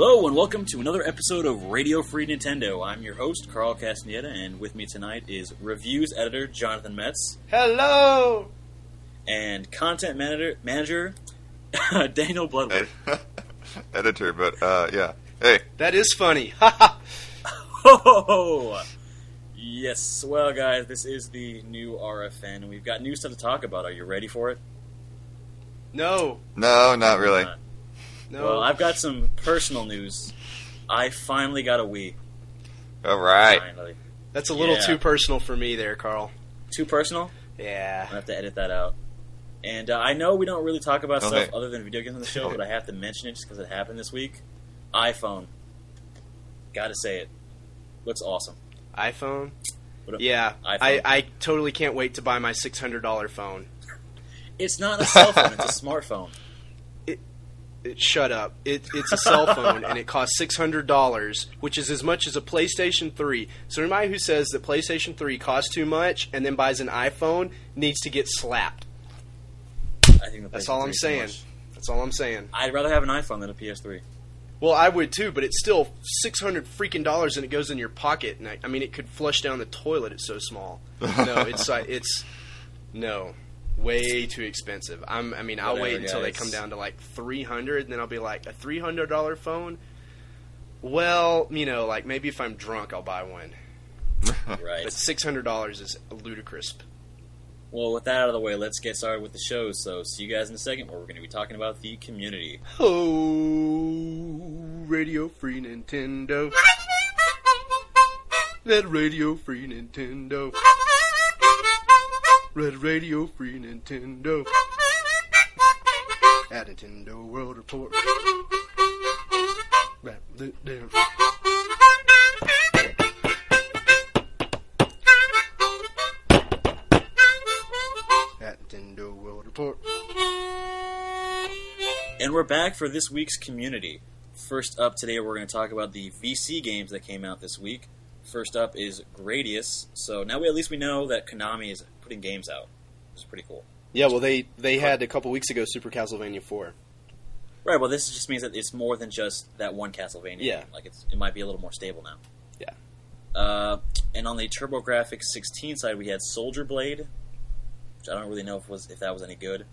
Hello and welcome to another episode of Radio Free Nintendo. I'm your host, Carl Castaneda, and with me tonight is Reviews Editor Jonathan Metz. Hello! And Content Manager Daniel Bloodworth. Editor, but yeah. Hey. That is funny. Oh! Yes, well guys, this is the new RFN, and we've got new stuff to talk about. Are you ready for it? No. No, not really. No. Well, I've got some personal news. I finally got a Wii. All right. Finally. That's a little Yeah. too personal for me there, Carl. Too personal? Yeah. I'm going to have to edit that out. And I know we don't really talk about Okay. stuff other than video games on the show, but I have to mention it just because it happened this week. iPhone. Gotta say it. Looks awesome. iPhone? What Yeah. iPhone. I totally can't wait to buy my $600 phone. It's not a cell phone, it's a smartphone. Shut up. It's a cell phone, and it costs $600, which is as much as a PlayStation 3. So anybody who says that PlayStation 3 costs too much and then buys an iPhone needs to get slapped. I think the That's PlayStation all 3 I'm is too saying. much. That's all I'm saying. I'd rather have an iPhone than a PS3. Well, I would too, but it's still $600 freaking dollars, and it goes in your pocket. And I mean, it could flush down the toilet. It's so small. No, it's no, way too expensive. I'll Whatever, wait until they guys. come down to like $300, and then I'll be like, a $300 phone. Well, like maybe if I'm drunk, I'll buy one. Right. But $600 is ludicrous. Well, with that out of the way, let's get started with the show. So, see you guys in a second where we're going to be talking about the community. Oh, Radio Free Nintendo. Let Radio Free Nintendo. Red Radio Free Nintendo. At Nintendo World Report. At Nintendo World Report. And we're back for this week's community. First up today, we're going to talk about the VC games that came out this week. First up is Gradius. So now at least we know that Konami is putting games out. It's pretty cool. Yeah, well, they had a couple weeks ago Super Castlevania 4. Right, well this just means that it's more than just that one Castlevania Yeah. game. Like it might be a little more stable now. Yeah. And on the TurboGrafx 16 side, we had Soldier Blade, which I don't really know if that was any good.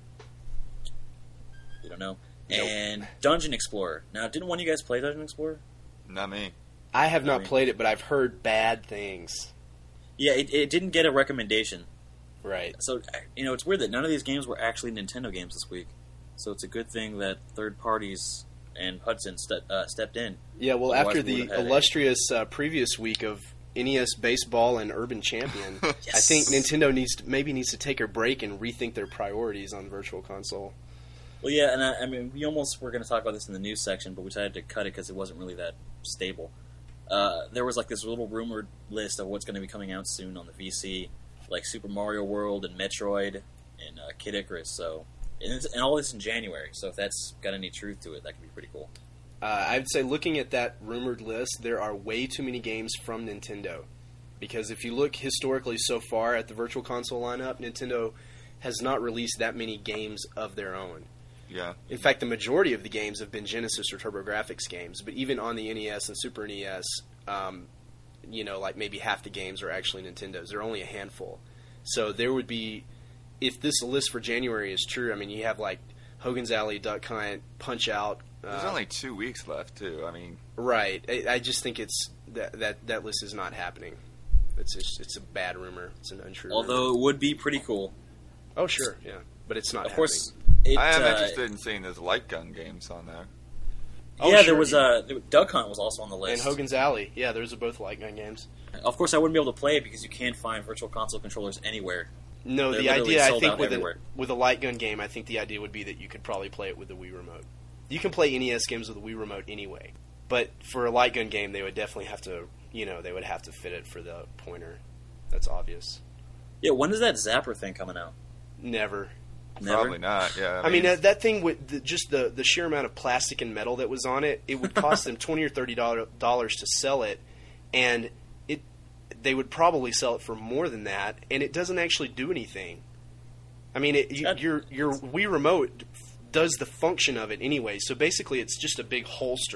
We don't know. Nope. And Dungeon Explorer. Now, didn't one of you guys play Dungeon Explorer? Not me. I have not played it, but I've heard bad things. Yeah, it didn't get a recommendation. Right. So, it's weird that none of these games were actually Nintendo games this week. So it's a good thing that third parties and Hudson stepped in. Yeah, well, Otherwise after we the would've had illustrious previous week of NES Baseball and Urban Champion, Yes. I think Nintendo needs to take a break and rethink their priorities on Virtual Console. Well, yeah, and we almost were going to talk about this in the news section, but we decided to cut it because it wasn't really that stable. There was like this little rumored list of what's going to be coming out soon on the VC, like Super Mario World and Metroid and Kid Icarus. So, and all this in January. So if that's got any truth to it, that could be pretty cool. I'd say looking at that rumored list, there are way too many games from Nintendo. Because if you look historically so far at the Virtual Console lineup, Nintendo has not released that many games of their own. Yeah. In fact, the majority of the games have been Genesis or TurboGrafx games. But even on the NES and Super NES, like maybe half the games are actually Nintendo's. There are only a handful. So there would be, if this list for January is true, you have like Hogan's Alley, Duck Hunt, Punch Out. There's only 2 weeks left, too. Right. I just think it's that list is not happening. It's a bad rumor. It's an untrue Although rumor. it would be pretty cool. Oh, sure, yeah. But it's not Of course, I am interested in seeing those light gun games on there. Oh, yeah, sure, there was Duck Hunt was also on the And list. Hogan's Alley. Yeah, those are both light gun games. Of course, I wouldn't be able to play it because you can't find Virtual Console controllers anywhere. No, They're the literally idea, I sold think, out with everywhere. a light gun game, I think the idea would be that you could probably play it with the Wii Remote. You can play NES games with the Wii Remote anyway. But for a light gun game, they would definitely have to, they would have to fit it for the pointer. That's obvious. Yeah, when is that Zapper thing coming out? Never. Never? Probably not, yeah. I mean, that thing with just the sheer amount of plastic and metal that was on it, it would cost them $20 or $30 to sell it, and they would probably sell it for more than that, and it doesn't actually do anything. I mean, your Wii Remote does the function of it anyway, so basically it's just a big holster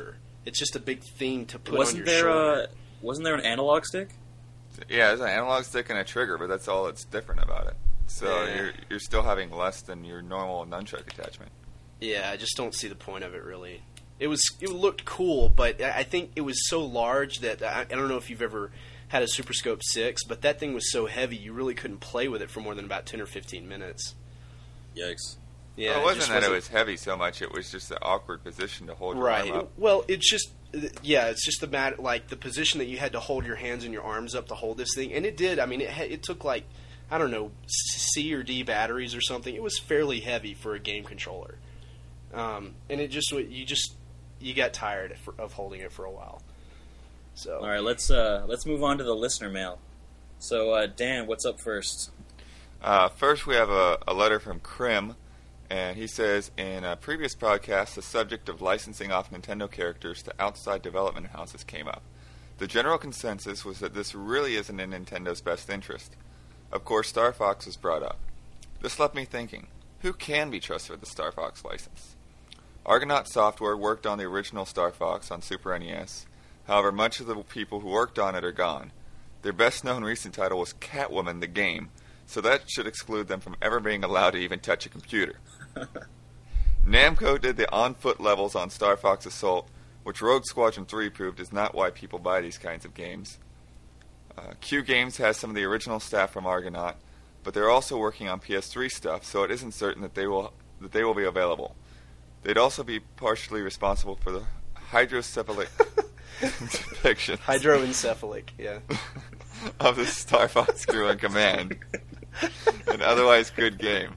It's just a big thing to put on Wasn't your there shoulder. wasn't there an analog stick? Yeah, there's an analog stick and a trigger, but that's all that's different about it. So Yeah. you're still having less than your normal nunchuck attachment. Yeah, I just don't see the point of it, really. It looked cool, but I think it was so large that I don't know if you've ever had a Super Scope 6, but that thing was so heavy you really couldn't play with it for more than about 10 or 15 minutes. Yikes. Yeah, Well, it wasn't that it wasn't- was heavy so much; it was just the awkward position to hold your right. arm up. Well, it's just it's just the position that you had to hold your hands and your arms up to hold this thing, and it did. I mean, it took like I don't know C or D batteries or something. It was fairly heavy for a game controller, and it just you got tired of holding it for a while. So All right, let's move on to the listener mail. So Dan, what's up first? First, we have a letter from Krim, and he says, in a previous podcast, the subject of licensing off Nintendo characters to outside development houses came up. The general consensus was that this really isn't in Nintendo's best interest. Of course, Star Fox was brought up. This left me thinking, who can be trusted with the Star Fox license? Argonaut Software worked on the original Star Fox on Super NES. However, much of the people who worked on it are gone. Their best-known recent title was Catwoman the Game, so that should exclude them from ever being allowed to even touch a computer. Namco did the on-foot levels on Star Fox Assault, which Rogue Squadron 3 proved is not why people buy these kinds of games. Q Games has some of the original staff from Argonaut, but they're also working on PS3 stuff, so it isn't certain that they will be available. They'd also be partially responsible for the hydrocephalic depiction hydroencephalic, yeah. of the Star Fox crew in command. An otherwise good game.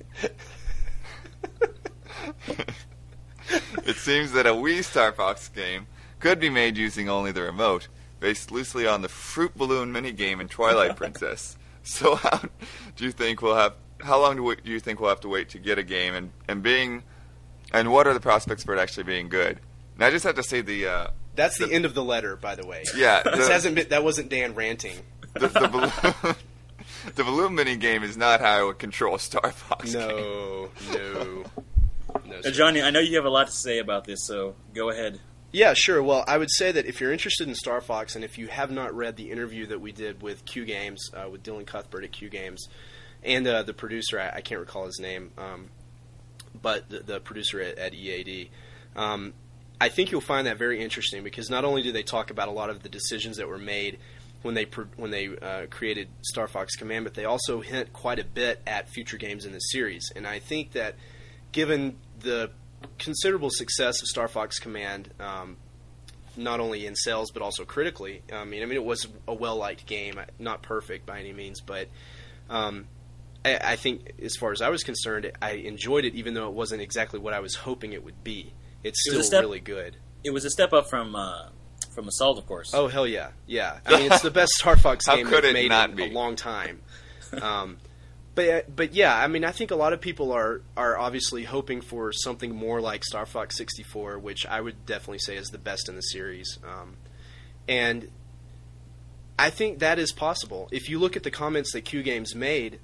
It seems that a Wii Star Fox game could be made using only the remote, based loosely on the Fruit Balloon minigame in Twilight Princess. So how long do you think we'll have to wait to get a game, and what are the prospects for it actually being good? And I just have to say That's the end of the letter, by the way. Yeah, That wasn't Dan ranting. the balloon. The balloon minigame is not how I would control a Star Fox game. No. Sir. Johnny, I know you have a lot to say about this, so go ahead. Yeah, sure. Well, I would say that if you're interested in Star Fox, and if you have not read the interview that we did with Q Games, with Dylan Cuthbert at Q Games, and the producer, I can't recall his name, but the producer at EAD, I think you'll find that very interesting, because not only do they talk about a lot of the decisions that were made when they created Star Fox Command, but they also hint quite a bit at future games in the series. And I think that given the considerable success of Star Fox Command, not only in sales but also critically, I mean it was a well-liked game, not perfect by any means, but I think as far as I was concerned, I enjoyed it, even though it wasn't exactly what I was hoping it would be. It's still really good. It was a step up from Assault, of course. Oh, hell yeah. Yeah. I mean, it's the best Star Fox How game could they've it made not in be? a long time. But yeah, I mean, I think a lot of people are obviously hoping for something more like Star Fox 64, which I would definitely say is the best in the series. And I think that is possible. If you look at the comments that Q Games made,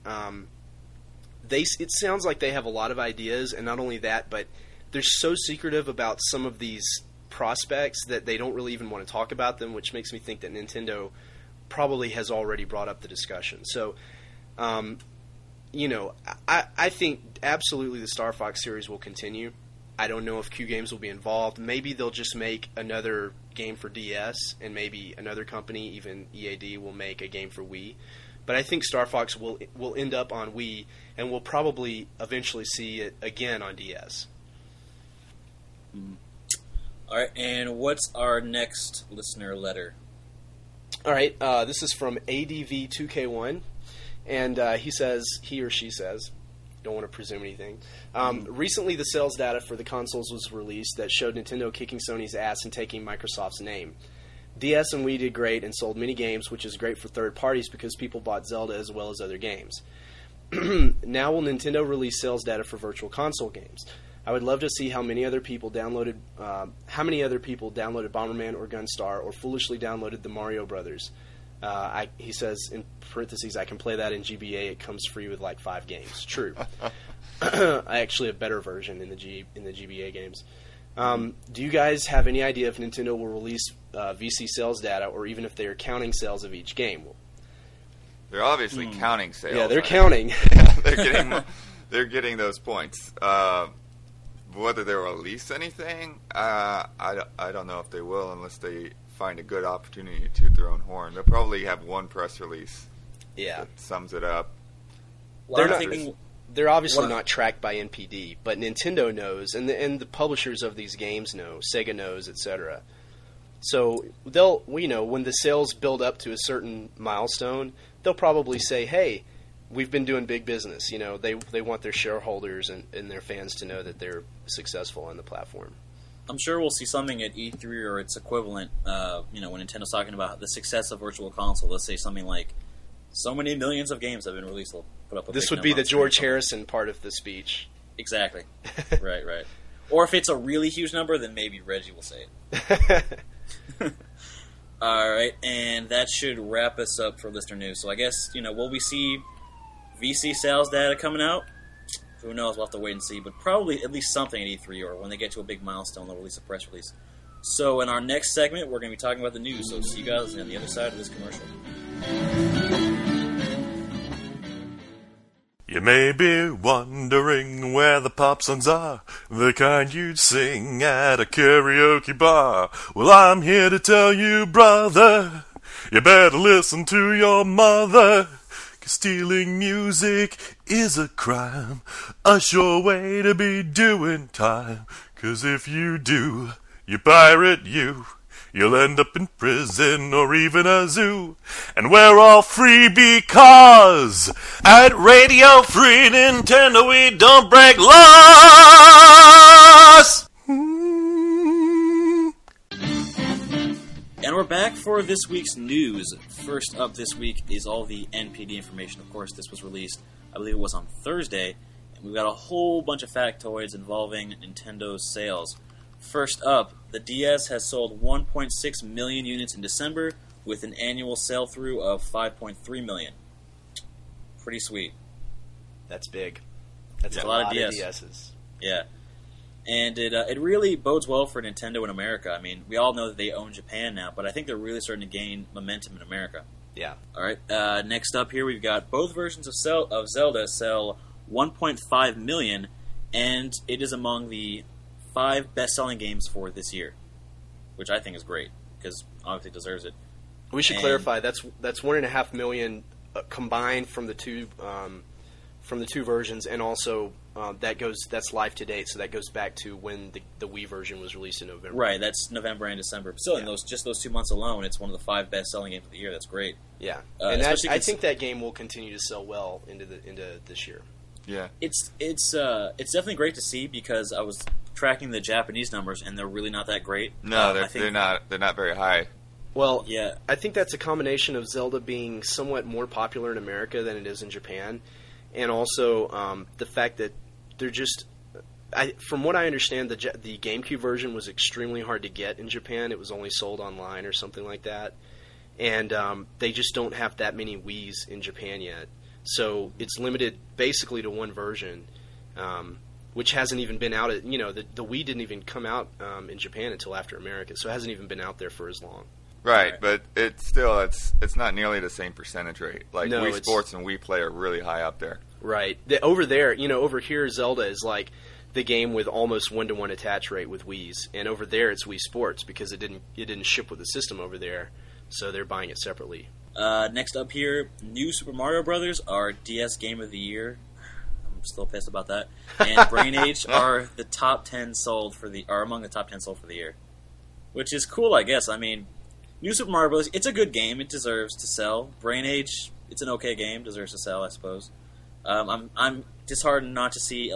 it sounds like they have a lot of ideas, and not only that, but they're so secretive about some of these prospects that they don't really even want to talk about them, which makes me think that Nintendo probably has already brought up the discussion. So, I think absolutely the Star Fox series will continue. I don't know if Q Games will be involved. Maybe they'll just make another game for DS, and maybe another company, even EAD, will make a game for Wii. But I think Star Fox will end up on Wii, and we'll probably eventually see it again on DS. All right, and what's our next listener letter? All right, this is from ADV2K1, and he or she says, don't want to presume anything. Recently, the sales data for the consoles was released that showed Nintendo kicking Sony's ass and taking Microsoft's name. DS and Wii did great and sold many games, which is great for third parties because people bought Zelda as well as other games. Now will Nintendo release sales data for Virtual Console games? I would love to see how many other people downloaded Bomberman or Gunstar, or foolishly downloaded the Mario Brothers. He says in parentheses, I can play that in GBA. It comes free with like 5 games. True. I actually have a better version in the GBA games. Do you guys have any idea if Nintendo will release VC sales data, or even if they are counting sales of each game? They're obviously counting sales. Yeah, they're counting. They're getting those points. Whether they'll release anything, I don't know if they will unless they find a good opportunity to toot their own horn. They'll probably have one press release that sums it up. They're obviously not tracked by NPD, but Nintendo knows, and the publishers of these games know, Sega knows, etc. So when the sales build up to a certain milestone, they'll probably say, "Hey, we've been doing big business." They want their shareholders and their fans to know that they're successful on the platform. I'm sure we'll see something at E3 or its equivalent. When Nintendo's talking about the success of Virtual Console, let's say something like, "So many millions of games have been released." They'll put up a this big would be the George screen. Harrison part of the speech. Exactly. Right. Or if it's a really huge number, then maybe Reggie will say it. All right, and that should wrap us up for listener news. So I guess, will we see VC sales data coming out? Who knows? We'll have to wait and see. But probably at least something at E3, or when they get to a big milestone, they'll release a press release. So in our next segment, we're going to be talking about the news. So see you guys on the other side of this commercial. You may be wondering where the pop songs are, the kind you'd sing at a karaoke bar. Well, I'm here to tell you, brother, you better listen to your mother, 'cause stealing music is a crime, a sure way to be doing time. 'Cause if you do, you pirate you'll end up in prison or even a zoo. And we're all free because at Radio Free Nintendo we don't break laws! And we're back for this week's news. First up this week is all the NPD information. Of course, this was released, I believe it was on Thursday, and we've got a whole bunch of factoids involving Nintendo's sales. First up, the DS has sold 1.6 million units in December, with an annual sell-through of 5.3 million. Pretty sweet. That's big. That's a lot of DSs. Yeah. And it really bodes well for Nintendo in America. I mean, we all know that they own Japan now, but I think they're really starting to gain momentum in America. Yeah. All right. Next up here, we've got both versions of Zelda sell 1.5 million, and it is among the 5 best-selling games for this year, which I think is great because obviously it deserves it. We should clarify that's 1.5 million combined from the two versions, and also that's live to date, so that goes back to when the Wii version was released in November. Right, that's November and December. Still, in those 2 months alone, it's one of the 5 best-selling games of the year. That's great. Yeah, and I think that game will continue to sell well into this year. Yeah, it's definitely great to see because I was tracking the Japanese numbers and they're really not that great. No, they're not very high. Well, yeah, I think that's a combination of Zelda being somewhat more popular in America than it is in Japan, and also the fact that they're just. From what I understand, the GameCube version was extremely hard to get in Japan. It was only sold online or something like that, and they just don't have that many Wiis in Japan yet. So it's limited basically to one version, which hasn't even been out. The Wii didn't even come out in Japan until after America, so it hasn't even been out there for as long. Right, but it's not nearly the same percentage rate. Like Wii Sports and Wii Play are really high up there. Right. Over there, over here, Zelda is like the game with almost 1-to-1 attach rate with Wiis, and over there it's Wii Sports because it didn't ship with the system over there, so they're buying it separately. Next up here, New Super Mario Brothers, our DS Game of the Year. I'm still pissed about that. And Brain Age are the top 10 sold are among the top 10 sold for the year, which is cool, I guess. I mean, New Super Mario Brothers, it's a good game. It deserves to sell. Brain Age, it's an okay game, deserves to sell, I suppose. I'm disheartened not to see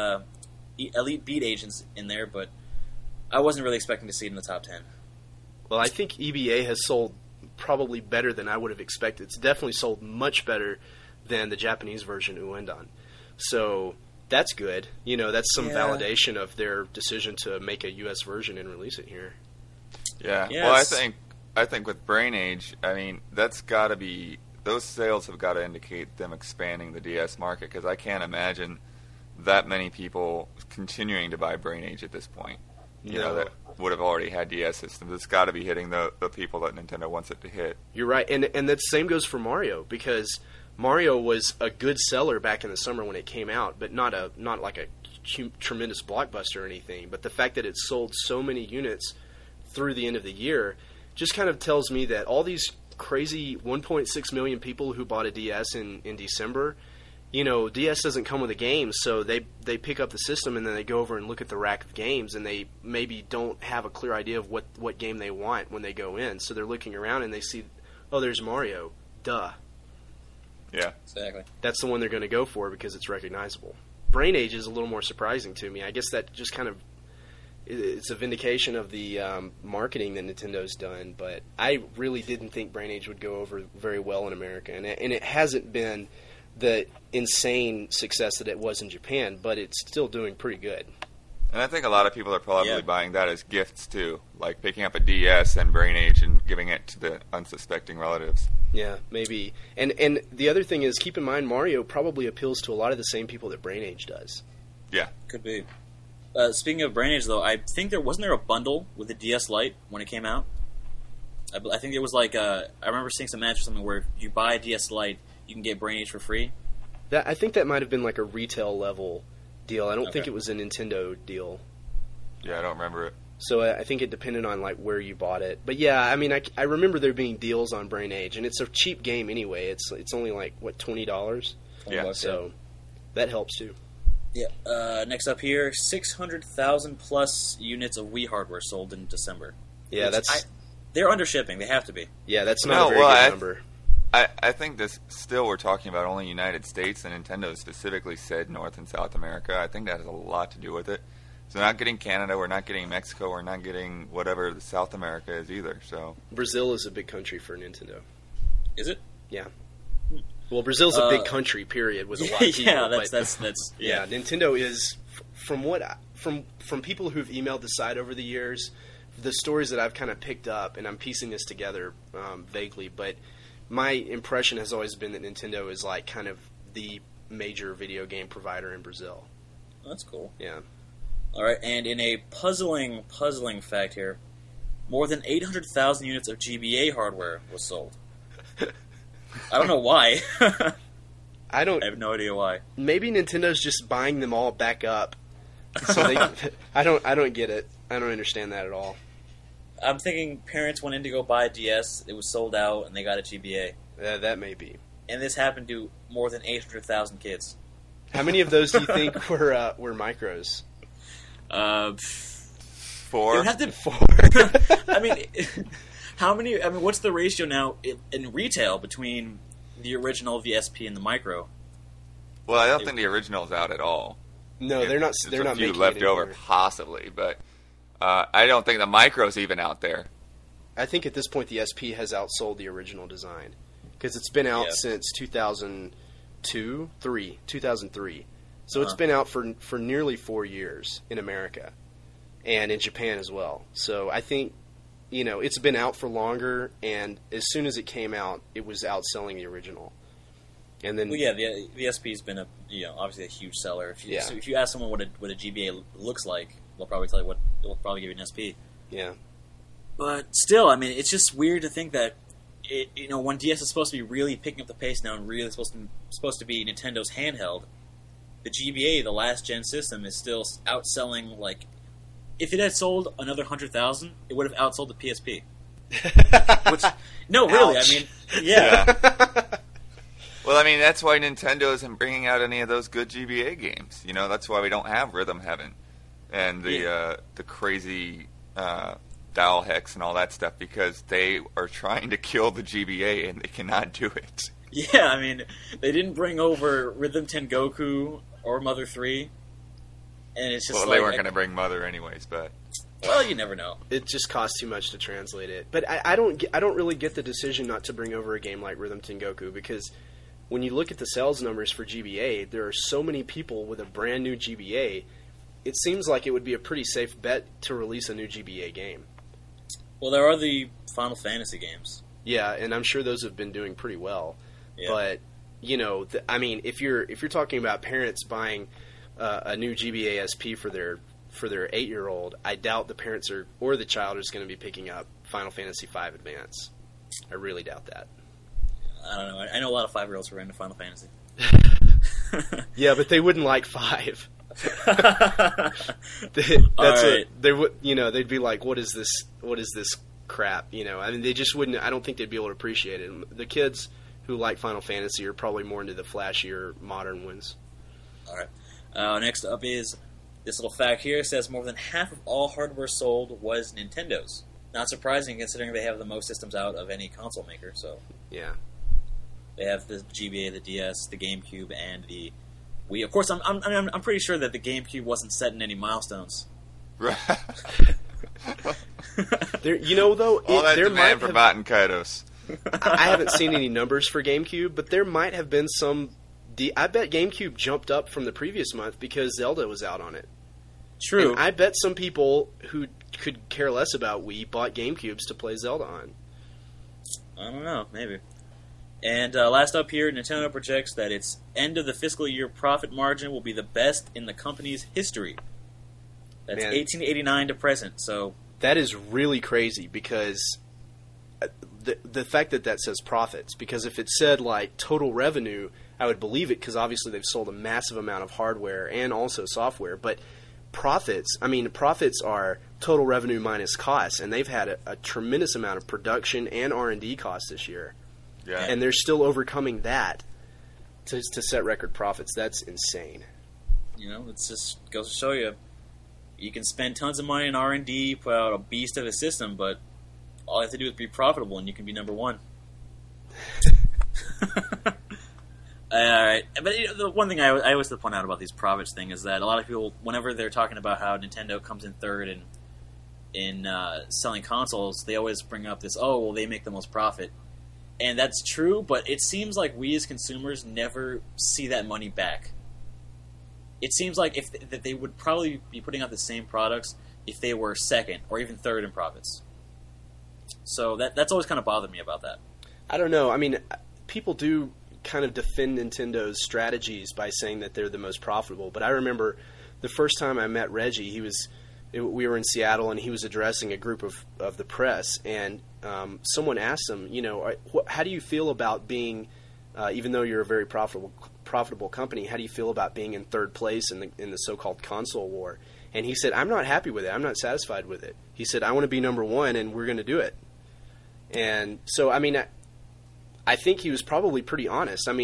Elite Beat Agents in there, but I wasn't really expecting to see it in the top 10. Well, I think EBA has sold probably better than I would have expected. It's definitely sold much better than the Japanese version, Uendan. So that's good. That's some validation of their decision to make a U.S. version and release it here. Yeah. Yes. Well, I think with Brain Age, I mean, that's got to be those sales have got to indicate them expanding the DS market because I can't imagine that many people continuing to buy Brain Age at this point. you know, that would have already had DS systems. It's got to be hitting the people that Nintendo wants it to hit. You're right, and the same goes for Mario, because Mario was a good seller back in the summer when it came out, but not like a tremendous blockbuster or anything. But the fact that it sold so many units through the end of the year just kind of tells me that all these crazy 1.6 million people who bought a DS in December, you know, DS doesn't come with a game, so they pick up the system and then they go over and look at the rack of games, and they maybe don't have a clear idea of what game they want when they go in. So they're looking around and they see, oh, there's Mario. Duh. Yeah. Exactly. That's the one they're going to go for because it's recognizable. Brain Age is a little more surprising to me. I guess that just kind of, it's a vindication of the marketing that Nintendo's done, but I really didn't think Brain Age would go over very well in America, and it hasn't been the insane success that it was in Japan, but it's still doing pretty good. And I think a lot of people are probably buying that as gifts too, like picking up a DS and Brain Age and giving it to the unsuspecting relatives. Yeah, maybe. And the other thing is, keep in mind, Mario probably appeals to a lot of the same people that Brain Age does. Yeah. Could be. Speaking of Brain Age, though, I think wasn't there a bundle with the DS Lite when it came out? I think it was like, I remember seeing some ads or something where if you buy a DS Lite, you can get Brain Age for free. I think that might have been like a retail level deal. I don't think it was a Nintendo deal. Yeah, I don't remember it. So I think it depended on like where you bought it. But yeah, I mean, I remember there being deals on Brain Age, and it's a cheap game anyway. It's only like what, $20. Yeah. So that helps too. Yeah. Next up here, 600,000 plus units of Wii hardware sold in December. Yeah, they're under shipping. They have to be. Yeah, that's not a very good number. I think this still we're talking about only United States, and Nintendo specifically said North and South America. I think that has a lot to do with it. So we're not getting Canada, we're not getting Mexico, we're not getting whatever the South America is either. So Brazil is a big country for Nintendo. Is it? Yeah. Well, Brazil's a big country, period, with a lot of people. Yeah, that's yeah. Nintendo is, from people who've emailed the site over the years, the stories that I've kind of picked up, and I'm piecing this together vaguely, but my impression has always been that Nintendo is like kind of the major video game provider in Brazil. That's cool. Yeah. All right, and in a puzzling fact here, more than 800,000 units of GBA hardware was sold. I don't know why. I have no idea why. Maybe Nintendo's just buying them all back up. So I don't get it. I don't understand that at all. I'm thinking parents went in to go buy a DS, it was sold out, and they got a GBA. That may be. And this happened to more than 800,000 kids. How many of those do you think were micros? 4. You have to 4. I mean, how many? I mean, what's the ratio now in retail between the original, the SP, and the micro? Well, I don't think the original is out at all. No, they're not. They're not making left it over, anymore. possibly, but I don't think the micro's even out there. I think at this point the SP has outsold the original design because it's been out since 2003. So it's been out for nearly 4 years in America and in Japan as well. So I think, you know, it's been out for longer, and as soon as it came out, it was outselling the original. And then, well, yeah, the SP's been obviously a huge seller. So if you ask someone what a GBA looks like, they'll probably tell you they'll probably give you an SP. Yeah. But still, I mean, it's just weird to think that when DS is supposed to be really picking up the pace now and really supposed to be Nintendo's handheld, the GBA, the last gen system, is still outselling. Like, if it had sold another 100,000, it would have outsold the PSP. No, really, Ouch. I mean, yeah. Well, I mean, that's why Nintendo isn't bringing out any of those good GBA games. You know, that's why we don't have Rhythm Heaven and the crazy dial hex and all that stuff, because they are trying to kill the GBA and they cannot do it. Yeah, I mean, they didn't bring over Rhythm Tengoku or Mother 3, and it's just they weren't going to bring Mother anyways, but... Well, you never know. It just costs too much to translate it. But I don't really get the decision not to bring over a game like Rhythm Tengoku, because when you look at the sales numbers for GBA, there are so many people with a brand new GBA. It seems like it would be a pretty safe bet to release a new GBA game. Well, there are the Final Fantasy games. Yeah, and I'm sure those have been doing pretty well. Yeah. But I mean, if you're talking about parents buying a new GBA SP for their for their 8-year-old, I doubt the parents or the child is going to be picking up Final Fantasy V Advance. I really doubt that. I don't know. I know a lot of 5-year-olds who are into Final Fantasy. Yeah, but they wouldn't like 5. They would, they'd be like, what is this crap? I mean, they just wouldn't. I don't think they'd be able to appreciate it. The kids who like Final Fantasy are probably more into the flashier modern ones. All right. Next up is this little fact here. It says more than half of all hardware sold was Nintendo's. Not surprising considering they have the most systems out of any console maker. So yeah, they have the GBA, the DS, the GameCube, and the Wii. Of course, I'm pretty sure that the GameCube wasn't setting any milestones. Right. All that demand for Baten Kaitos. I haven't seen any numbers for GameCube, but there might have been some. I bet GameCube jumped up from the previous month because Zelda was out on it. True. And I bet some people who could care less about Wii bought GameCubes to play Zelda on. I don't know, maybe. And last up here, Nintendo projects that its end of the fiscal year profit margin will be the best in the company's history. That's 1889 to present. So that is really crazy because the fact that says profits, because if it said like total revenue, I would believe it because obviously they've sold a massive amount of hardware and also software. But profits are total revenue minus costs, and they've had a tremendous amount of production and R&D costs this year. Yeah. And they're still overcoming that to set record profits. That's insane. It just goes to show you can spend tons of money in R&D, put out a beast of a system, but all you have to do is be profitable, and you can be number one. All right, but the one thing I always point out about these profits thing is that a lot of people, whenever they're talking about how Nintendo comes in third in selling consoles, they always bring up this, they make the most profit. And that's true, but it seems like we as consumers never see that money back. It seems like that they would probably be putting out the same products if they were second or even third in profits. So that's always kind of bothered me about that. I don't know. I mean, people do kind of defend Nintendo's strategies by saying that they're the most profitable. But I remember the first time I met Reggie, we were in Seattle and he was addressing a group of the press, and someone asked him, how do you feel about being, even though you're a very profitable company, how do you feel about being in third place in the so-called console war? And he said, I'm not happy with it. I'm not satisfied with it. He said, I want to be number one, and we're going to do it. And so, I mean, I think he was probably pretty honest. I mean,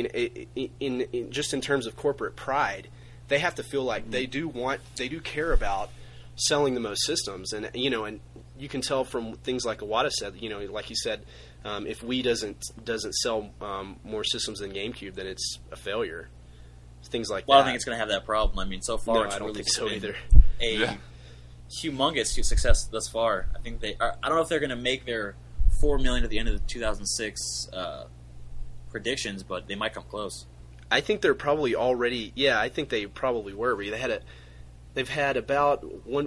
in just in terms of corporate pride, they have to feel like they do care about selling the most systems, and and you can tell from things like Iwata said, like he said, if Wii doesn't sell more systems than GameCube, then it's a failure. Things like that. Well, I think it's going to have that problem. I mean, so far it's I don't really think so either. A humongous success thus far. I think I don't know if they're going to make their 4 million at the end of the 2006 predictions, but they might come close. I think they're probably already. Yeah, I think they probably were. They've had about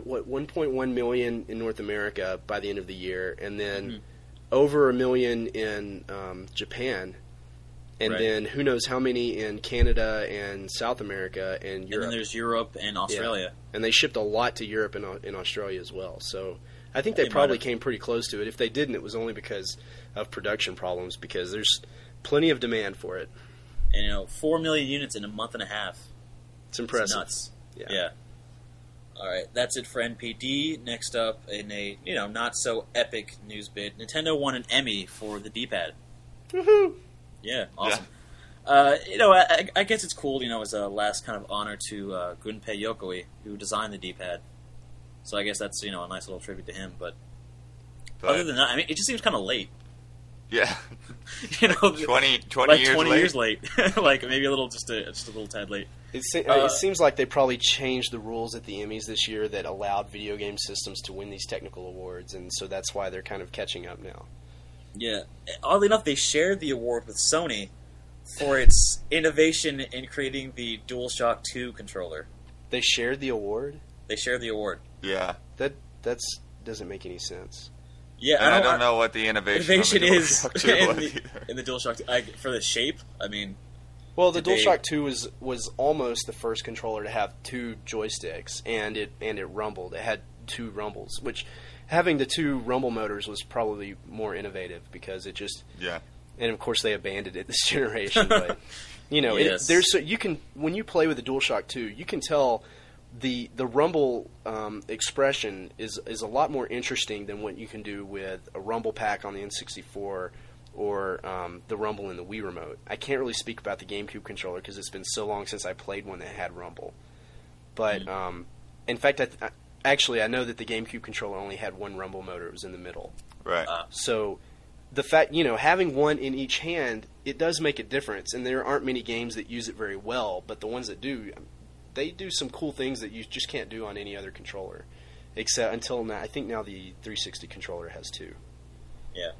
1.1 million in North America by the end of the year, and then over 1 million in Japan, and then who knows how many in Canada and South America and Europe. And then there's Europe and Australia. Yeah. And they shipped a lot to Europe and Australia as well. So I think they probably came pretty close to it. If they didn't, it was only because of production problems, because there's plenty of demand for it. And 4 million units in a month and a half. It's impressive. It's nuts. Yeah. All right, that's it for NPD. Next up, in a not so epic news bit, Nintendo won an Emmy for the D-pad. Woohoo! Yeah, awesome. Yeah. I guess it's cool. As a last kind of honor to Gunpei Yokoi, who designed the D-pad. So I guess that's a nice little tribute to him. But other than that, I mean, it just seems kind of late. Yeah. 20 like years 20 late. Years late. Like maybe a little just a little tad late. It seems like they probably changed the rules at the Emmys this year that allowed video game systems to win these technical awards, and so that's why they're kind of catching up now. Yeah. Oddly enough, they shared the award with Sony for its innovation in creating the DualShock 2 controller. They shared the award? They shared the award. Yeah. That doesn't make any sense. Yeah, and I don't know what the innovation is in in the DualShock 2. For the shape. I mean, Well, the Did they- DualShock 2 was almost the first controller to have 2 joysticks, and it rumbled. It had 2 rumbles, which having the 2 rumble motors was probably more innovative because it just. Yeah. And of course, they abandoned it this generation. But Yes. you can when you play with the DualShock 2, you can tell the rumble expression is a lot more interesting than what you can do with a rumble pack on the N64 or the rumble in the Wii remote. I can't really speak about the GameCube controller because it's been so long since I played one that had rumble. But in fact, I know that the GameCube controller only had 1 rumble motor. It was in the middle. Right. So the fact, having one in each hand, it does make a difference. And there aren't many games that use it very well, but the ones that do, they do some cool things that you just can't do on any other controller. Except until now, I think now the 360 controller has 2. Yeah.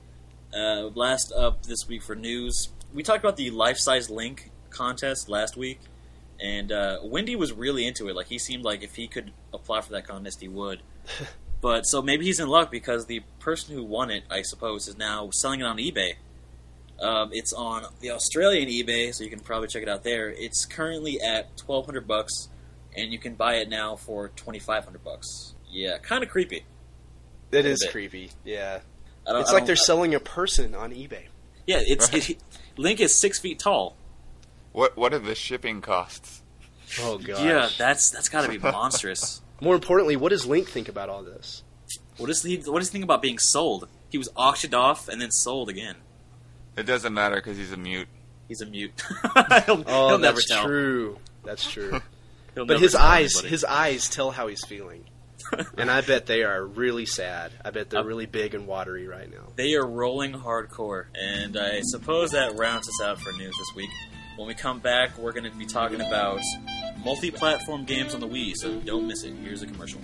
Last up this week for news, we talked about the life-size Link contest last week, and Wendy was really into it. Like, he seemed like if he could apply for that contest, he would. But so maybe he's in luck because the person who won it, I suppose, is now selling it on eBay. It's on the Australian eBay, so you can probably check it out there. It's currently at $1,200, and you can buy it now for $2,500. Yeah, kind of creepy. It is bit. creepy, yeah. I It's like they're selling a person on eBay. Yeah, Link is 6 feet tall. What are the shipping costs? Oh, gosh. Yeah, that's got to be monstrous. More importantly, what does Link think about all this? What does he think about being sold? He was auctioned off and then sold again. It doesn't matter because he's a mute. He's a mute. Oh, he'll never that's tell. true. That's true. He'll But never his tell eyes, anybody. his eyes tell how he's feeling. And I bet they are really sad. I bet they're really big and watery right now. They are rolling hardcore, and I suppose that rounds us out for news this week. When we come back, we're going to be talking about multi-platform games on the Wii, so don't miss it. Here's a commercial.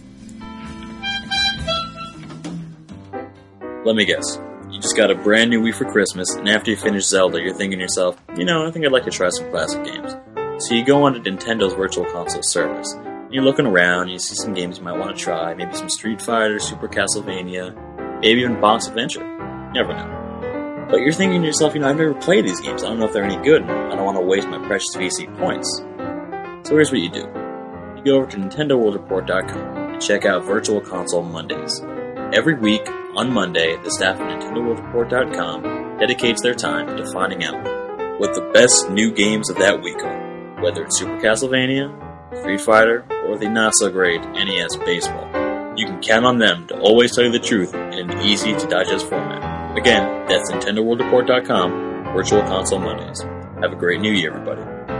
Let me guess. You just got a brand new Wii for Christmas, and after you finish Zelda, you're thinking to yourself, I think I'd like to try some classic games. So you go onto Nintendo's Virtual Console service. You're looking around, you see some games you might want to try, maybe some Street Fighter, Super Castlevania, maybe even Bonk's Adventure. You never know. But you're thinking to yourself, I've never played these games, I don't know if they're any good, and I don't want to waste my precious VC points. So here's what you do. You go over to NintendoWorldReport.com and check out Virtual Console Mondays. Every week, on Monday, the staff at NintendoWorldReport.com dedicates their time to finding out what the best new games of that week are, whether it's Super Castlevania, Street Fighter, or the not-so-great NES Baseball. You can count on them to always tell you the truth in an easy-to-digest format. Again, that's NintendoWorldReport.com, Virtual Console Mondays. Have a great new year, everybody.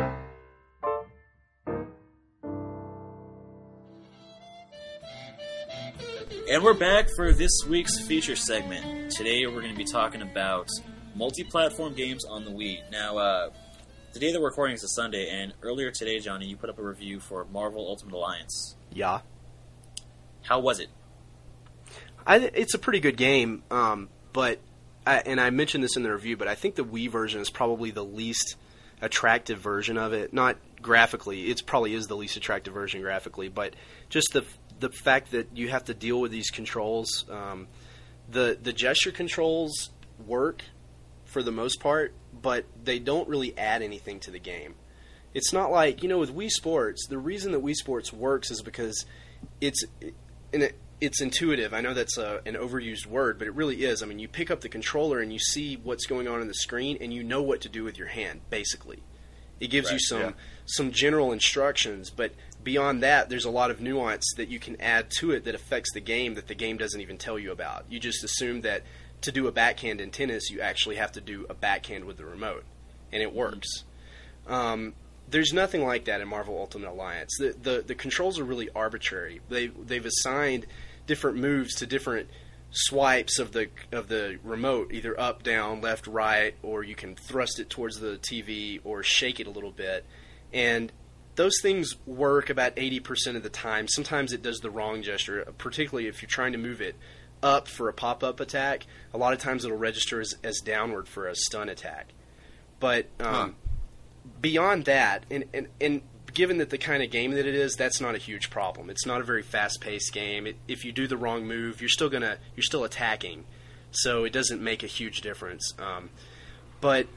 And we're back for this week's feature segment. Today we're going to be talking about multi-platform games on the Wii. Now, the day that we're recording is a Sunday, and earlier today, Johnny, you put up a review for Marvel Ultimate Alliance. Yeah. How was it? It's a pretty good game, but I mentioned this in the review, but I think the Wii version is probably the least attractive version of it. Not graphically, it probably is the least attractive version graphically, but just the fact that you have to deal with these controls. The gesture controls work for the most part, but they don't really add anything to the game. It's not like, with Wii Sports, the reason that Wii Sports works is because it's intuitive. I know that's an overused word, but it really is. I mean, you pick up the controller and you see what's going on the screen, and you know what to do with your hand, basically. It gives you some general instructions, but beyond that, there's a lot of nuance that you can add to it that affects the game that the game doesn't even tell you about. You just assume that to do a backhand in tennis, you actually have to do a backhand with the remote, and it works. There's nothing like that in Marvel Ultimate Alliance. The controls are really arbitrary. They've assigned different moves to different swipes of the remote, either up, down, left, right, or you can thrust it towards the TV or shake it a little bit. And those things work about 80% of the time. Sometimes it does the wrong gesture, particularly if you're trying to move it up for a pop-up attack. A lot of times it'll register as downward for a stun attack. But beyond that, and given that the kind of game that it is, that's not a huge problem. It's not a very fast-paced game. If you do the wrong move, you're still attacking, so it doesn't make a huge difference. But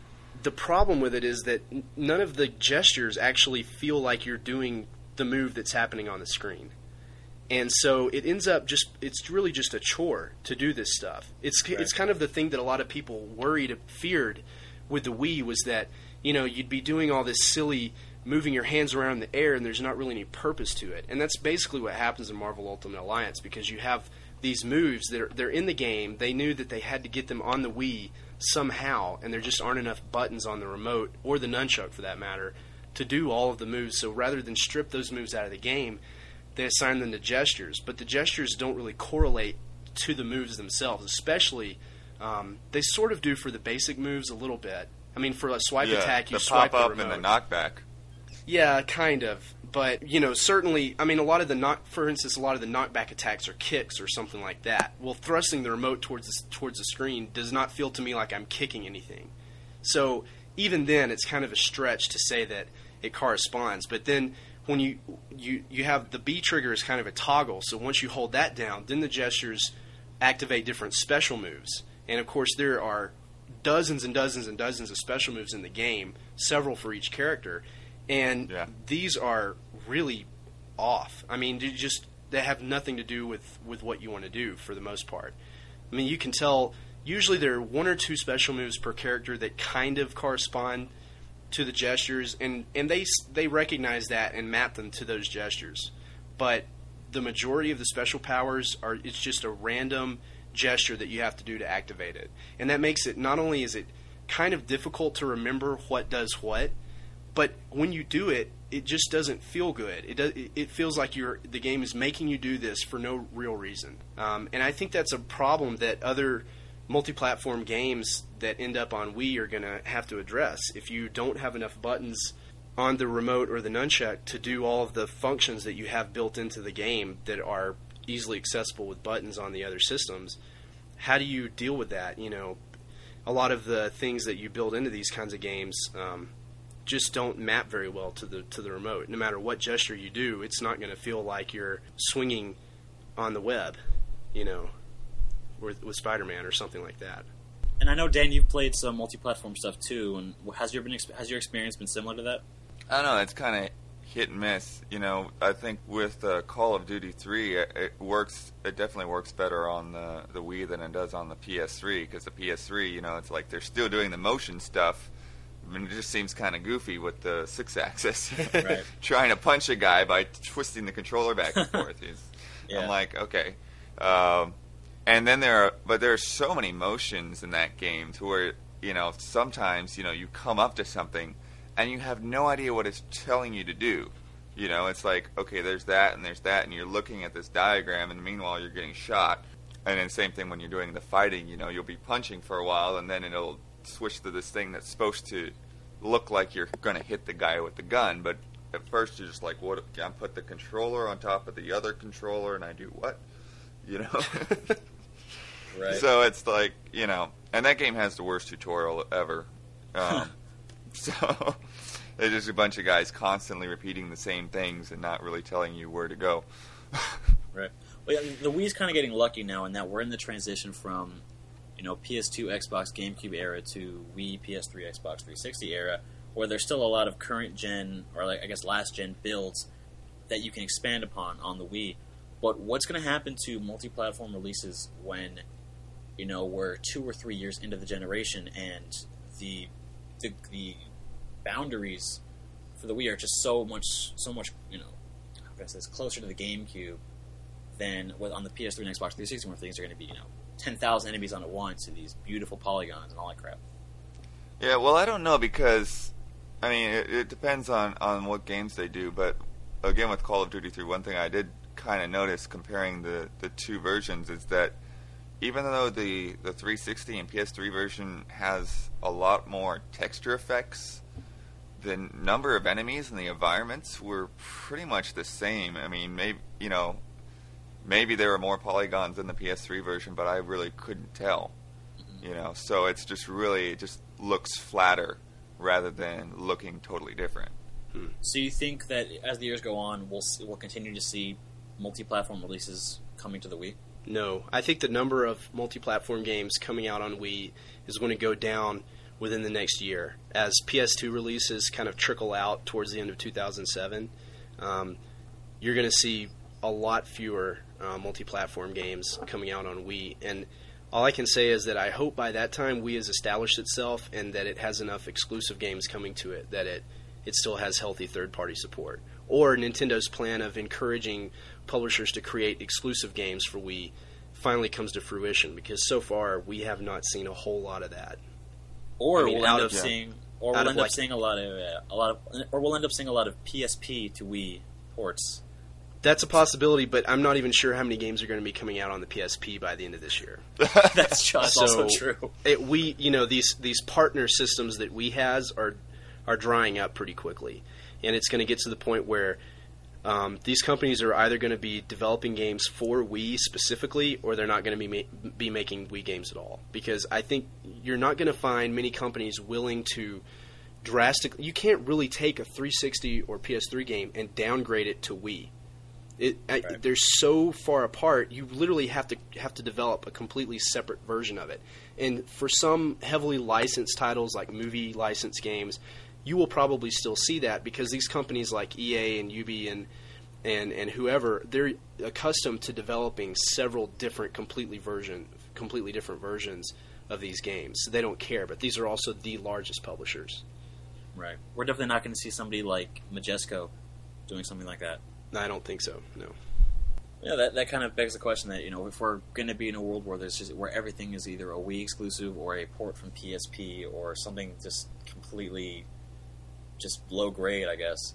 the problem with it is that none of the gestures actually feel like you're doing the move that's happening on the screen. And so it ends up it's really just a chore to do this stuff. It's kind of the thing that a lot of people feared with the Wii was that, you'd be doing all this silly moving your hands around in the air and there's not really any purpose to it. And that's basically what happens in Marvel Ultimate Alliance, because you have these moves that they're in the game. They knew that they had to get them on the Wii somehow, and there just aren't enough buttons on the remote, or the nunchuck for that matter, to do all of the moves. So rather than strip those moves out of the game, they assign them to gestures. But the gestures don't really correlate to the moves themselves, especially they sort of do for the basic moves a little bit. I mean, for a swipe attack, you swipe the remote. The pop-up and the knockback. Yeah, kind of. But, certainly, I mean, a lot of the knockback attacks are kicks or something like that. Well, thrusting the remote towards the screen does not feel to me like I'm kicking anything. So even then, it's kind of a stretch to say that it corresponds. But then when you have the B trigger is kind of a toggle, so once you hold that down, then the gestures activate different special moves. And, of course, there are dozens and dozens and dozens of special moves in the game, several for each character. And these are really off. I mean, they have nothing to do with what you want to do for the most part. I mean, you can tell usually there are one or two special moves per character that kind of correspond to the gestures, and they recognize that and map them to those gestures. But the majority of the special powers it's just a random gesture that you have to do to activate it. And that makes it, not only is it kind of difficult to remember what does what, but when you do it, it just doesn't feel good. It feels like the game is making you do this for no real reason. And I think that's a problem that other multi-platform games that end up on Wii are going to have to address. If you don't have enough buttons on the remote or the nunchuck to do all of the functions that you have built into the game that are easily accessible with buttons on the other systems, how do you deal with that? A lot of the things that you build into these kinds of games just don't map very well to the remote. No matter what gesture you do, it's not going to feel like you're swinging on the web, with Spider-Man or something like that. And I know, Dan, you've played some multi-platform stuff too. And has your experience been similar to that? I don't know. It's kind of hit and miss. I think with Call of Duty 3, it works. It definitely works better on the Wii than it does on the PS3. Because the PS3, it's like they're still doing the motion stuff. I mean, it just seems kind of goofy with the 6-axis. Right. Trying to punch a guy by twisting the controller back and forth. I'm like, okay. And then there are so many motions in that game to where, sometimes, you come up to something and you have no idea what it's telling you to do. It's like, okay, there's that, and you're looking at this diagram, and meanwhile you're getting shot. And then same thing when you're doing the fighting, you'll be punching for a while, and then it'll switch to this thing that's supposed to look like you're going to hit the guy with the gun, but at first you're just like, what? I put the controller on top of the other controller, and I do what? Right. So it's like, and that game has the worst tutorial ever. So it's just a bunch of guys constantly repeating the same things and not really telling you where to go. Right. Well, yeah, the Wii's kind of getting lucky now in that we're in the transition from PS2, Xbox, GameCube era to Wii, PS3, Xbox 360 era, where there's still a lot of current gen, or last gen builds that you can expand upon on the Wii. But what's going to happen to multi-platform releases when, we're 2 or 3 years into the generation and the boundaries for the Wii are just so much, how can I say this, closer to the GameCube than on the PS3 and Xbox 360, where things are going to be, 10,000 enemies on at once and these beautiful polygons and all that crap. Yeah, well, I don't know, because, I mean, it depends on what games they do, but again, with Call of Duty 3, one thing I did kind of notice comparing the two versions is that even though the 360 and PS3 version has a lot more texture effects, the number of enemies and the environments were pretty much the same. I mean, maybe there were more polygons in the PS3 version, but I really couldn't tell. So it's just really, it just looks flatter rather than looking totally different. So you think that as the years go on, we'll continue to see multi-platform releases coming to the Wii? No. I think the number of multi-platform games coming out on Wii is going to go down within the next year. As PS2 releases kind of trickle out towards the end of 2007, you're going to see a lot fewer multi-platform games coming out on Wii. And all I can say is that I hope by that time Wii has established itself and that it has enough exclusive games coming to it that it still has healthy third-party support. Or Nintendo's plan of encouraging publishers to create exclusive games for Wii finally comes to fruition, because so far we have not seen a whole lot of that. Or I mean, we'll end up seeing a lot of PSP to Wii ports. That's a possibility, but I'm not even sure how many games are going to be coming out on the PSP by the end of this year. That's also true. These partner systems that Wii has are drying up pretty quickly, and it's going to get to the point where these companies are either going to be developing games for Wii specifically, or they're not going to be making Wii games at all. Because I think you're not going to find many companies willing to drastically. You can't really take a 360 or PS3 game and downgrade it to Wii. They're so far apart. You literally have to develop a completely separate version of it. And for some heavily licensed titles like movie licensed games, you will probably still see that, because these companies like EA and Ubi and whoever, they're accustomed to developing several different completely different versions of these games. So they don't care, but these are also the largest publishers. Right. We're definitely not going to see somebody like Majesco doing something like that. No, I don't think so. No. Yeah, that kind of begs the question that, if we're going to be in a world where everything is either a Wii exclusive or a port from PSP or something just completely just low grade, I guess,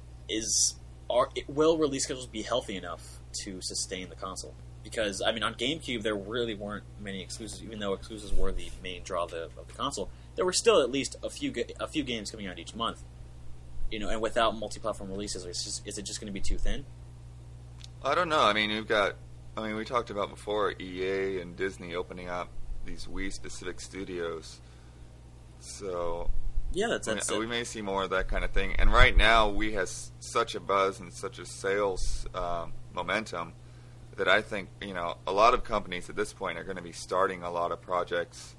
will release schedules be healthy enough to sustain the console? Because, on GameCube there really weren't many exclusives, even though exclusives were the main draw of the console. There were still at least a few games coming out each month. And without multi-platform releases, is it just going to be too thin? I don't know. We talked about before EA and Disney opening up these Wii-specific studios. So yeah, that's we may see more of that kind of thing. And right now, Wii has such a buzz and such a sales momentum that I think a lot of companies at this point are going to be starting a lot of projects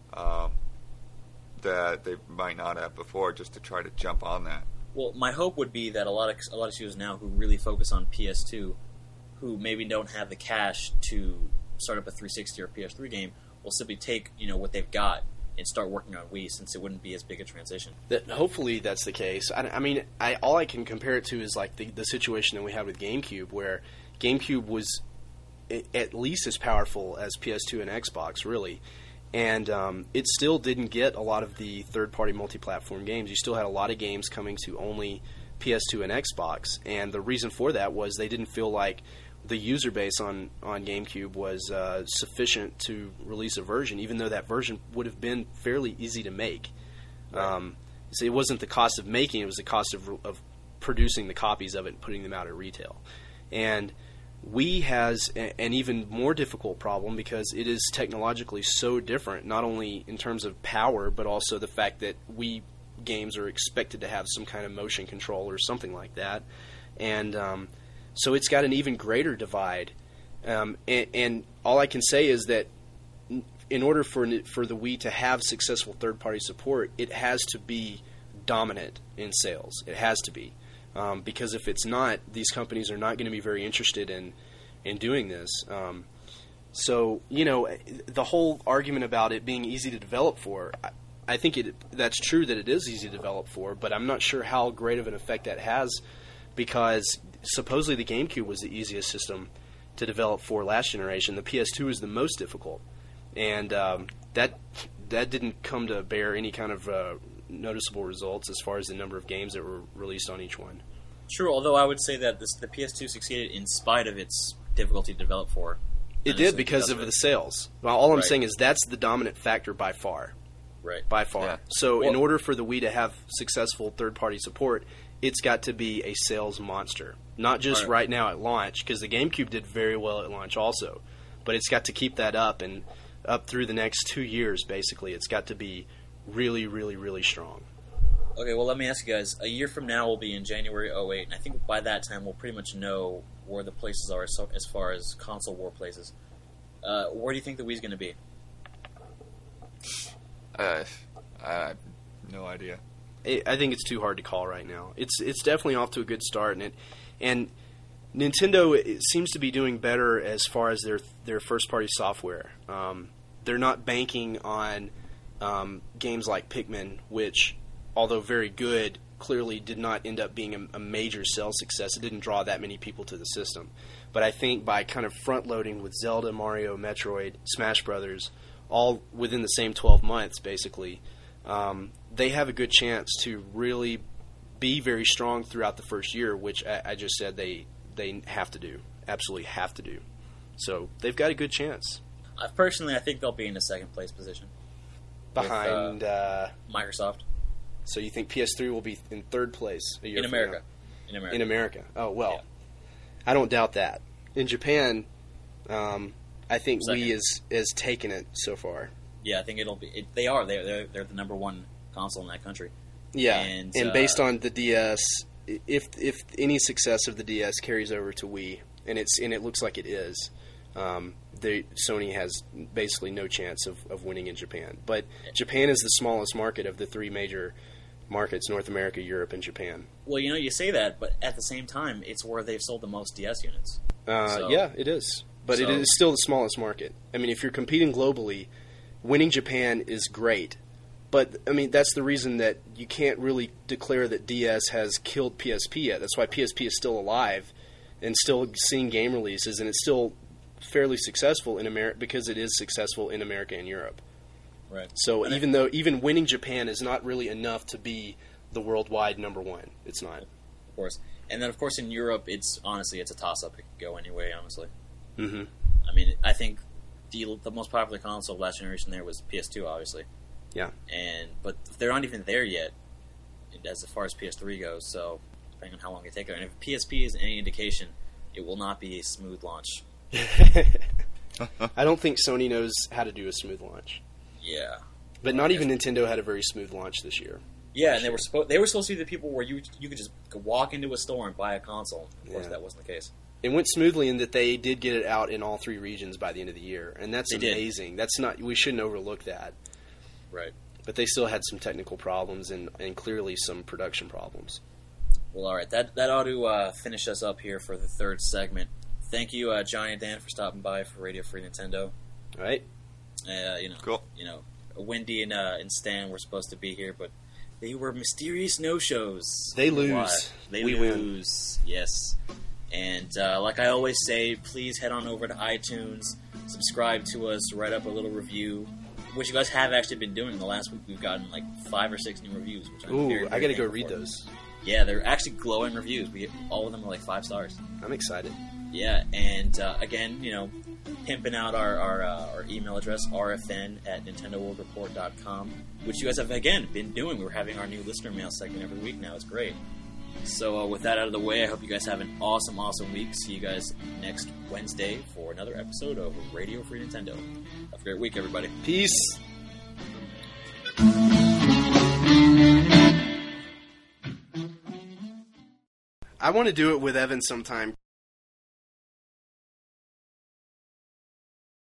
that they might not have before, just to try to jump on that. Well, my hope would be that a lot of studios now who really focus on PS2, who maybe don't have the cash to start up a 360 or PS3 game, will simply take what they've got and start working on Wii, since it wouldn't be as big a transition. Hopefully that's the case. All I can compare it to is like the situation that we had with GameCube, where GameCube was at least as powerful as PS2 and Xbox, really. And it still didn't get a lot of the third-party multi-platform games. You still had a lot of games coming to only PS2 and Xbox, and the reason for that was they didn't feel like the user base on GameCube was sufficient to release a version, even though that version would have been fairly easy to make. Right. So it wasn't the cost of making, it was the cost of producing the copies of it and putting them out at retail. And Wii has an even more difficult problem because it is technologically so different, not only in terms of power, but also the fact that Wii games are expected to have some kind of motion control or something like that. And so it's got an even greater divide. And all I can say is that in order for the Wii to have successful third-party support, it has to be dominant in sales. It has to be. Because if it's not, these companies are not going to be very interested in doing this. So, the whole argument about it being easy to develop for, I think that's true that it is easy to develop for, but I'm not sure how great of an effect that has, because supposedly the GameCube was the easiest system to develop for last generation. The PS2 is the most difficult, and that didn't come to bear any kind of noticeable results as far as the number of games that were released on each one. True, although I would say that the PS2 succeeded in spite of its difficulty to develop for. It did because of the sales. Well, all I'm saying is that's the dominant factor by far. Right. By far. Yeah. So in order for the Wii to have successful third-party support, it's got to be a sales monster. Not just right now at launch, because the GameCube did very well at launch also. But it's got to keep that up, and up through the next 2 years, basically. It's got to be really, really, really strong. Okay, well, let me ask you guys. A year from now, we'll be in January 2008, and I think by that time, we'll pretty much know where the places are as far as console war places. Where do you think the Wii's going to be? I have no idea. I think it's too hard to call right now. It's definitely off to a good start, and Nintendo seems to be doing better as far as their first party software. They're not banking on games like Pikmin, which, although very good, clearly did not end up being a major sales success. It didn't draw that many people to the system. But I think by kind of front-loading with Zelda, Mario, Metroid, Smash Brothers, all within the same 12 months, basically, they have a good chance to really be very strong throughout the first year, which I just said they have to do, absolutely have to do. So they've got a good chance. Personally, I think they'll be in a second-place position. Behind with, Microsoft. So you think PS3 will be in third place a year in from America? now? In America. In America. Oh, well. Yeah. I don't doubt that. In Japan, I think Second. Wii is taken it so far. Yeah, I think it'll be. They're the number one console in that country. Yeah, and based on the DS, if any success of the DS carries over to Wii, and it looks like it is, Sony has basically no chance of winning in Japan. But Japan is the smallest market of the three major markets: North America, Europe, and Japan. Well, you say that, but at the same time, it's where they've sold the most DS units. Yeah, it is. But it is still the smallest market. I mean, if you're competing globally, winning Japan is great. But, I mean, that's the reason that you can't really declare that DS has killed PSP yet. That's why PSP is still alive and still seeing game releases, and it's still fairly successful in America because it is successful in America and Europe. Right. So even winning Japan is not really enough to be the worldwide number one. It's not. Of course. And then, of course, in Europe, it's a toss-up. It could go anyway, honestly. Mm-hmm. I mean, I think the most popular console of last generation there was PS2, obviously. Yeah. But they're not even there yet as far as PS3 goes, so depending on how long it takes. And if PSP is any indication, it will not be a smooth launch. I don't think Sony knows how to do a smooth launch. Yeah. But not even Nintendo had a very smooth launch this year. Yeah, and they were supposed to be the people where you could just walk into a store and buy a console. Of course, that wasn't the case. It went smoothly in that they did get it out in all three regions by the end of the year, and that's amazing. That's not, we shouldn't overlook that. Right. But they still had some technical problems and clearly some production problems. Well, all right, that ought to finish us up here for the third segment. Thank you, Johnny and Dan, for stopping by for Radio Free Nintendo. All right. Cool. Wendy and Stan were supposed to be here, but they were mysterious no-shows. They lose. We lose. Yes. And like I always say, please head on over to iTunes, subscribe to us, write up a little review, which you guys have actually been doing. In the last week, we've gotten like 5 or 6 new reviews. Which I'm very, very I got to go thankful read for. those. Yeah, they're actually glowing reviews. All of them are like 5 stars. I'm excited. Yeah, and again, pimping out our email address, rfn@nintendoworldreport.com, which you guys have, again, been doing. We're having our new listener mail segment every week now. It's great. So with that out of the way, I hope you guys have an awesome, awesome week. See you guys next Wednesday for another episode of Radio Free Nintendo. Have a great week, everybody. Peace. I want to do it with Evan sometime.